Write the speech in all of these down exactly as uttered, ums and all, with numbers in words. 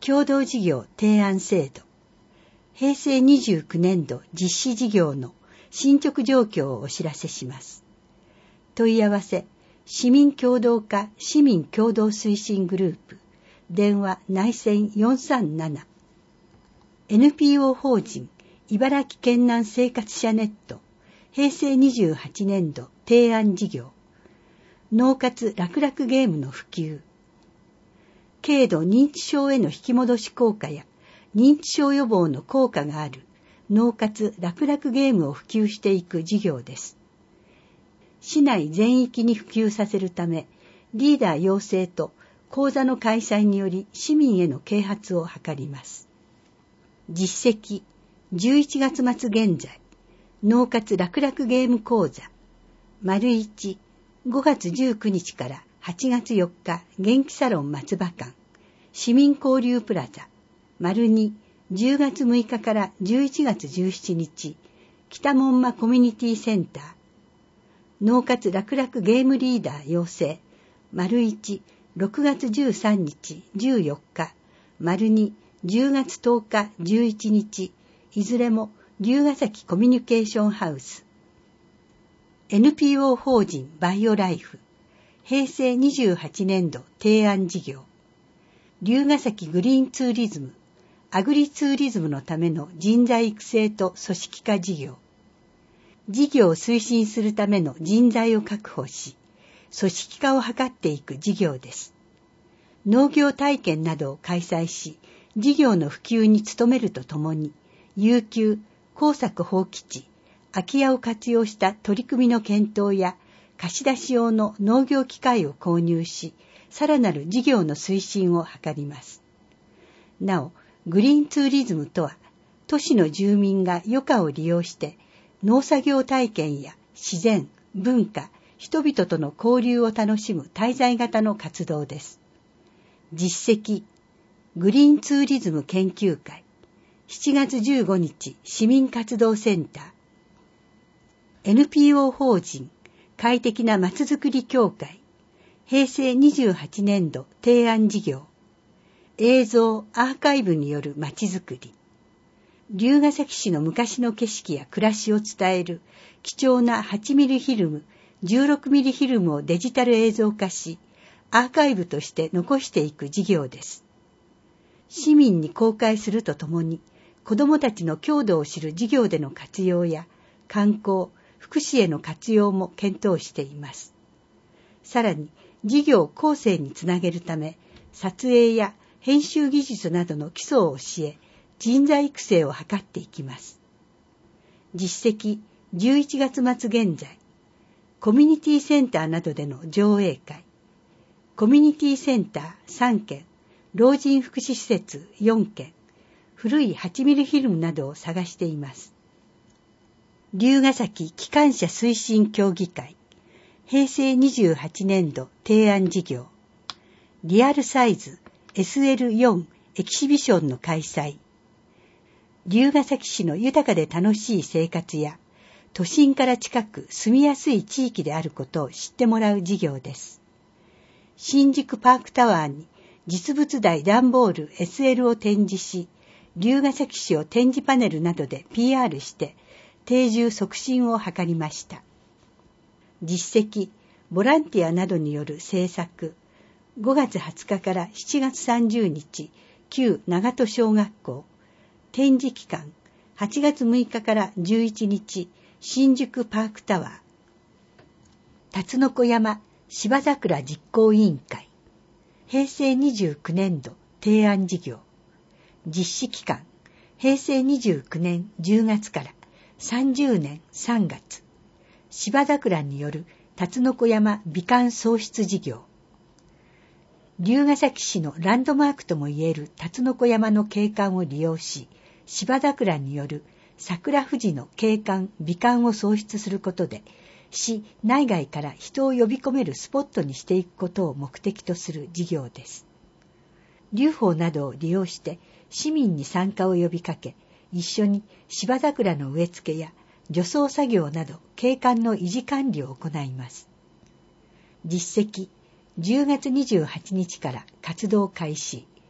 共同事業提案制度、平成にじゅうきゅうねんど実施事業の進捗状況をお知らせします。問い合わせ、市民共同化市民共同推進グループ、電話内線よんさんなな、エヌピーオー 法人茨城県南生活者ネット、平成にじゅうはちねんど提案事業、脳活楽々ゲームの普及、軽度認知症への引き戻し効果や認知症予防の効果がある脳活楽々ゲームを普及していく事業です。市内全域に普及させるため、リーダー養成と講座の開催により市民への啓発を図ります。実績、じゅういちがつ末現在、脳活楽々ゲーム講座、丸いち、ごがつじゅうくにちからはちがつよっか元気サロン松葉館、市民交流プラザ、丸に、じゅうがつむいかからじゅういちがつじゅうしちにち、北門馬コミュニティセンター、脳活楽々ゲームリーダー養成、丸いち、ろくがつじゅうさんにち、じゅうよっか、丸に、じゅうがつとおか、じゅういちにち、いずれも龍ヶ崎コミュニケーションハウス、エヌピーオー 法人バイオライフ、平成にじゅうはちねんど提案事業、龍ヶ崎グリーンツーリズム、アグリツーリズムのための人材育成と組織化事業、事業を推進するための人材を確保し、組織化を図っていく事業です。農業体験などを開催し、事業の普及に努めるとともに、有給、耕作放棄地、空き家を活用した取り組みの検討や、貸し出し用の農業機械を購入し、さらなる事業の推進を図ります。なお、グリーンツーリズムとは、都市の住民が余暇を利用して、農作業体験や自然、文化、人々との交流を楽しむ滞在型の活動です。実績、グリーンツーリズム研究会、しちがつじゅうごにち市民活動センター、エヌピーオー 法人快適なまちづくり協会、平成にじゅうはちねんど提案事業、映像アーカイブによるまちづくり、龍ヶ崎市の昔の景色や暮らしを伝える貴重なはちミリフィルム、じゅうろくミリフィルムをデジタル映像化し、アーカイブとして残していく事業です。市民に公開するとともに、子どもたちの郷土を知る事業での活用や観光、福祉への活用も検討しています。さらに、事業後世につなげるため、撮影や編集技術などの基礎を教え、人材育成を図っていきます。実績、じゅういちがつ末現在、コミュニティセンターなどでの上映会、コミュニティセンターさんけん、老人福祉施設よんけん、古いはちミリフィルムなどを探しています。龍ヶ崎機関車推進協議会、平成にじゅうはちねんど提案事業、リアルサイズ エスエルよん エキシビションの開催、龍ヶ崎市の豊かで楽しい生活や、都心から近く住みやすい地域であることを知ってもらう事業です。新宿パークタワーに実物大段ボール エスエル を展示し、龍ヶ崎市を展示パネルなどで ピーアール して定住促進を図りました。実績、ボランティアなどによる制作、ごがつはつかからしちがつさんじゅうにち、旧長門小学校、展示期間、はちがつむいかからじゅういちにち、新宿パークタワー、辰の子山芝桜実行委員会、平成にじゅうきゅうねんど提案事業、実施期間、平成にじゅうきゅうねんじゅうがつからさんじゅうねんさんがつ、芝桜による辰の子山美観創出事業、龍ヶ崎市のランドマークともいえる辰の子山の景観を利用し、芝桜による桜富士の景観美観を創出することで、市内外から人を呼び込めるスポットにしていくことを目的とする事業です。龍宝などを利用して市民に参加を呼びかけ、一緒に芝桜の植え付けや除草作業など景観の維持管理を行います。実績、じゅうがつにじゅうはちにちから活動開始、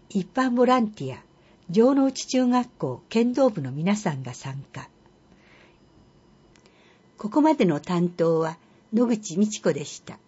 一般ボランティア、城之内中学校剣道部の皆さんが参加。ここまでの担当は野口美智子でした。